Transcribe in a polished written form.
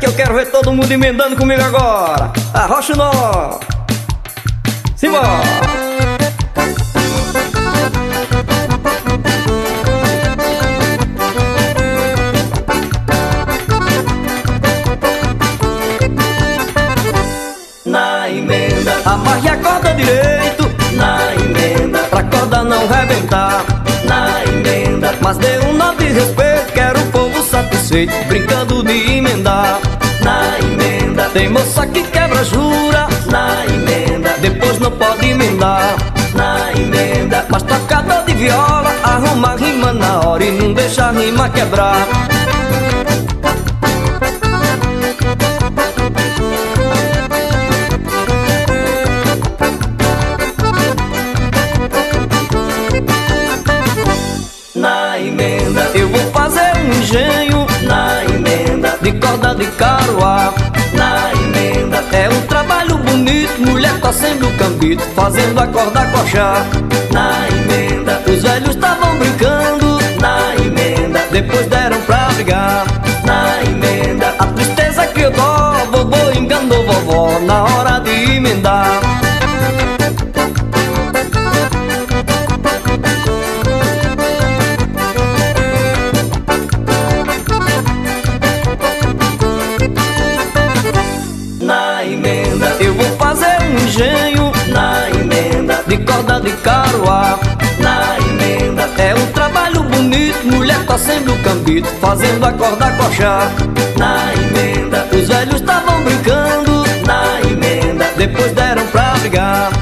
que eu quero ver todo mundo emendando comigo agora. Arrocha o nó. Simbora. Na emenda, Amarre a corda direito, na emenda, pra corda não rebentar. na emenda, Mas dê um nó de respeito, quero o povo satisfeito, brincando de emendar. na emenda, Tem moça que quebra jura, na emenda, depois não pode emendar. na emenda, Mas tocador de viola arruma a rima na hora e não deixa a rima quebrar. na emenda, Eu vou fazer um engenho na emenda, de corda de caruá. na emenda, É um trabalho bonito, mulher torcendo o cambito, fazendo a corda coxar. na emenda, Os velhos estavam brincando, na emenda, depois deram pra brigar. na emenda, A tristeza criou dó, vovô enganou vovó na hora de emendar. na emenda, Eu vou fazer um engenho na emenda, de corda de caruá. na emenda, É um trabalho bonito, mulher torcendo o cambito, fazendo a corda coxar. na emenda, Os velhos estavam brincando, na emenda, depois deram pra brigar.